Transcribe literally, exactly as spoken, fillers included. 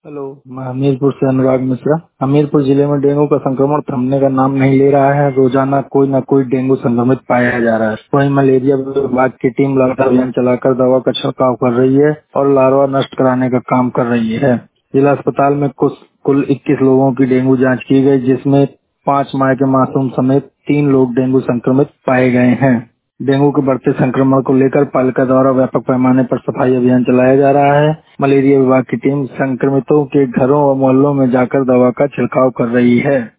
Hello, मैं हमीरपुर से अनुराग मिश्रा। हमीरपुर जिले में डेंगू का संक्रमण थमने का नाम नहीं ले रहा है। रोजाना कोई न कोई डेंगू संक्रमित पाया जा रहा है। वहीं मलेरिया विभाग की टीम लगातार अभियान चलाकर दवा का छिड़काव कर रही है और लार्वा नष्ट कराने का काम कर रही है। जिला अस्पताल में कुछ कुल इक्कीस लोगों की डेंगू जांच की गई, जिसमें पाँच माह के मासूम समेत तीन लोग डेंगू संक्रमित पाए गए हैं। डेंगू के बढ़ते संक्रमण को लेकर पालिका द्वारा व्यापक पैमाने पर सफाई अभियान चलाया जा रहा है। मलेरिया विभाग की टीम संक्रमितों के घरों और मोहल्लों में जाकर दवा का छिड़काव कर रही है।